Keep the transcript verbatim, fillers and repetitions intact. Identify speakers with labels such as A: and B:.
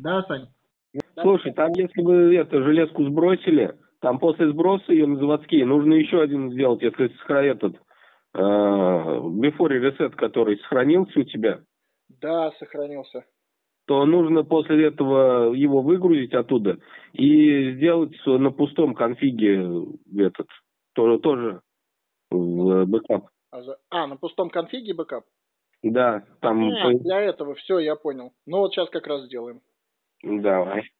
A: Да, Сань?
B: Слушай, там если вы эту железку сбросили, там после сброса ее на заводские нужно еще один сделать, если сохра- этот э, before reset, который сохранился у тебя,
A: Да, сохранился.
B: то нужно после этого его выгрузить оттуда и сделать на пустом конфиге этот, тоже, тоже в бэкап.
A: А, за... а, на пустом конфиге бэкап?
B: Да, там...
A: А, для этого, все, я понял. Ну вот сейчас как раз сделаем.
B: Давай.